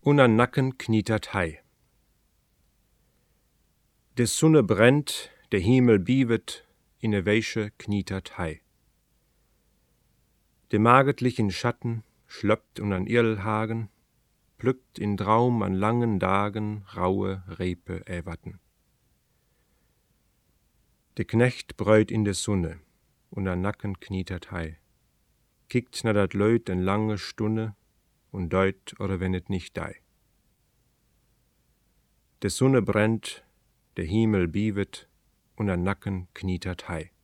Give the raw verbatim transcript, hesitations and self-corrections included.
und an Nacken knietert hei. De Sonne brennt, der Himmel biewet, in e Wäsche knietert hei. De magetlichen Schatten schlöppt und an Irlhagen, pflückt in Traum an langen Dagen raue Repe äwatten. De Knecht bräut in de Sonne, und an Nacken knietert hei. Kickt na dat Leut en lange Stunde, und deut oder wenn et nicht dei. De Sonne brennt, der Himmel biewet, und an Nacken knietert hei.